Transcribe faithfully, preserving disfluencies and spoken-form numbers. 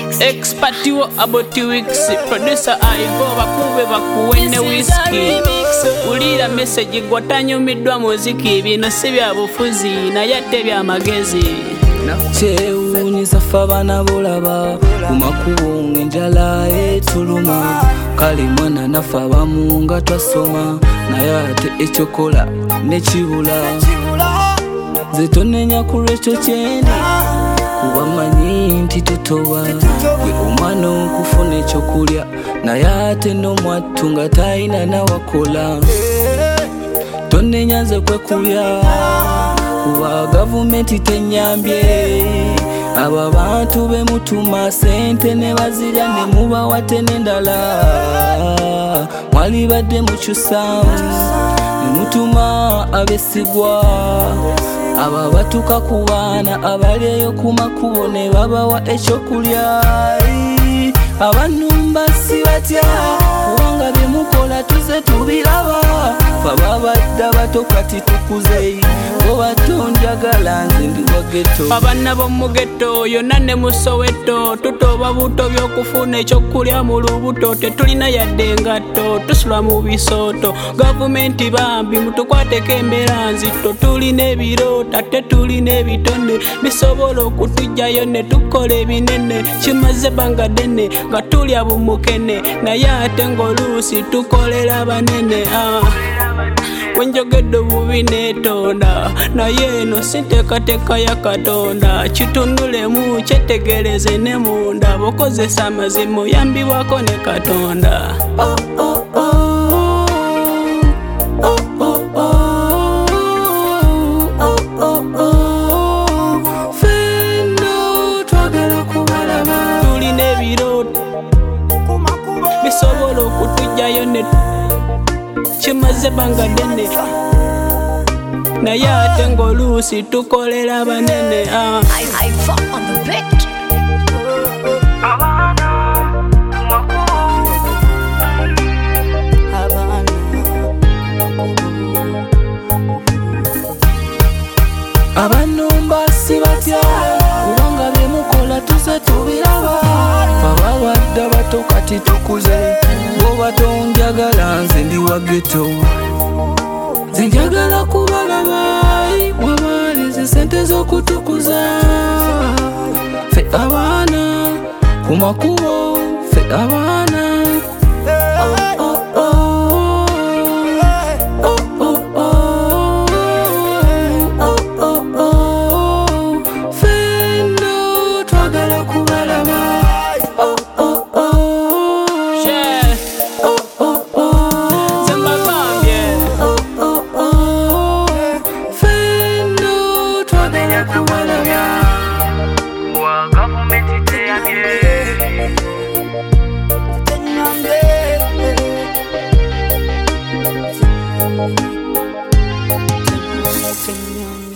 Expert you about two weeks. Producer Ivo bakube bakuwene whisky. Ulira message gwatanyo midwa muziki bino si bya bufuzi na yate bya magezi. Chewunyisa fabana bulaba kumakubo ngenjala etuluma kali mwana nafa bamunga twasoma naye ate ekyokola nekibula zitonenya kulekyo kyende kubamanyi nti tutoba gwe omwana okufuna ekyokulya naye ate n'omwattu nga talina nawakola tonenya nze kwekulya kuba gavumenti tenyambye aba bantu bemutuma sente ne bazirya ne mubawa tene endala mwali badde mukyusa ne mutuma abesigwa aba batuka ku baana abaleeyo ku makubo ne babawa ekyokulya abanumba si batya kubanga byemukola tuze tubiraba baba badda bato kati tukuze obatonjagala nze ndi wa ghetto abana b'omu ghetto yonna ne mu Soweto tutoba buto by'okufuna ekyokulya mu lubuto tetulina yadde engatto tusula mu bisooto gavumenti bambi mutukwateko embeera nzitto tulina ebirota ate tulina ebitone bisobola okutujjayo ne tukola ebinene kimaze ebbanga ddene nga tulya bumukene naye ate ng'oluusi tukolera banene ah. Wenjogedde bubi neetonda naye eno sinteekateeka ya Katonda kitunulemu kyetegereze ne munda bokozesa amazima oyambibwako ne Katonda oh, oh, oh. Bisobola okutujjayo ne kimaze ebbanga ddene naye ate ng'oluusi tukolera banene ah. Abanumba si batya kubanga byemukola tuze tubiraba baba badda bato kati tukuze boba tonjagala nze ndi wa ghetto nze njagala kubalaba wabali ze sente z'okutukuza ffe abaana ku makubo ffe abaana oh, oh, oh. Señor.